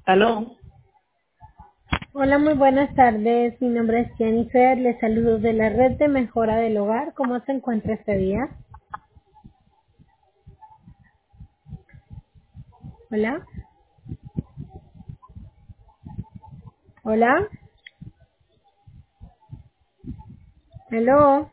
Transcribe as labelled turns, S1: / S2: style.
S1: Aló.
S2: Hola, muy buenas tardes. Mi nombre es Jennifer. Les saludo de la red de mejora del hogar. ¿Cómo se encuentra este día? Hola. Hola. Hello.